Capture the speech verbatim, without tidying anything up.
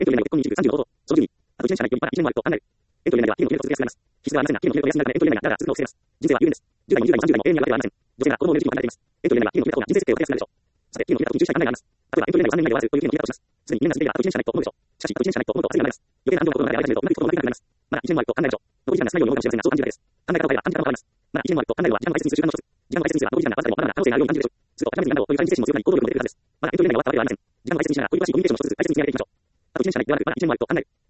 エントリー内の結婚にじゅう、さんじゅうの方法。その順に、あといちねん社内よん、まだいちねんもあると、案内。エントリー内では、企業の継続を続けます。必須ではありませんが、企業の継続を休みながらエントリー内がだらだら続くのを防げます。人生は有限です。じゅう代もにじゅう代もさんじゅう代も永遠にあるわけではありません。女性が子供を産める時期を考えています。エントリー内は企業の決めた方が人生設計を増やすなるでしょう。さて、企業の決めた時に注意したい考えがあります。例えば、エントリー内はさんねん以内で終わらずという企業の決めたとします。すでににねんが過ぎていればあといちねんしかないと思うでしょう。しかし、あといちねんしかないと思うと焦りが生まれます。余計な安全な子供がであり始めるとうまくいくこともできなくなります。まだいちねんもあると案内でしょう。残り時間が少ないように思うかもしれませんが、そう感じるだけです。考え方を変えれば感じ方も変わります。まだいちねんもあると案内は時間の大切にする習慣の一つ。時間の大切にすれば残り時間がわずかでもまだまだ可能性があるように感じるでしょう。すると、諦めずになんだろうというチャレンジ精神も強くなり、行動力も出てくるはずです。まだエントリー内が終わったわけではありません。時間の大切にしながら、より詳しいコミュニケーションを一つずつ大切に積み上げていきましょう。あといちねんしかないというのは、いちねんもあると案内。